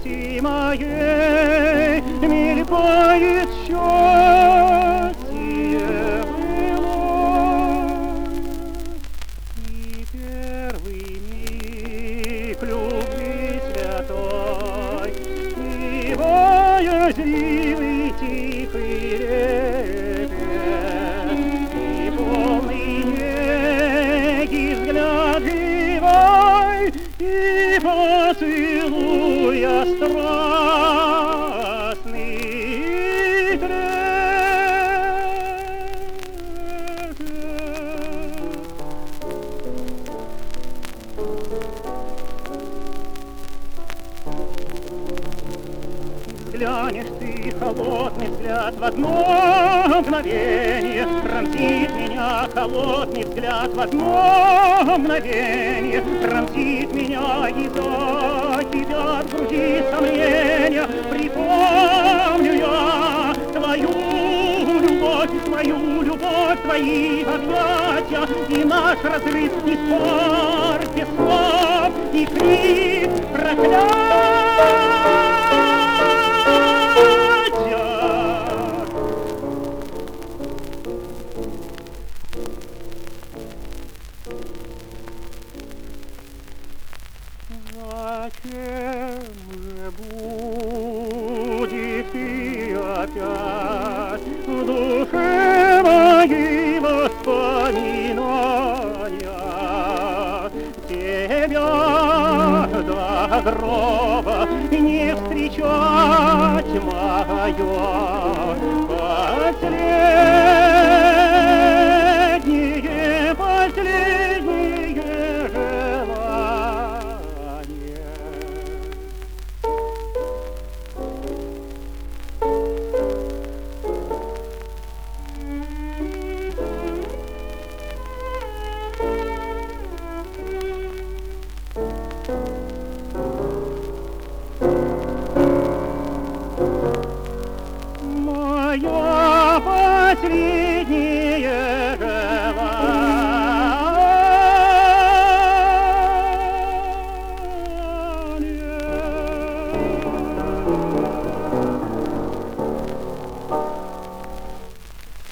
грусти моей мелькает счастье былое. И первый миг любви святой, и боязливый тихий лепет, и полный неги взгляд живой, и поцелуя страстный трепет. Взглянешь ты, холодный взгляд, в одно мгновение пронзит меня, холодный взгляд, в одно мгновение пронзит меня, и закипят в груди сомнения. Припомню я твою любовь, твои объятия, и наш разрыв из парки слов, и крик проклятия. Зачем же будет и опять в душе моей воспоминания? Тебя до гроба не встречать мое последнее желание. Моя последняя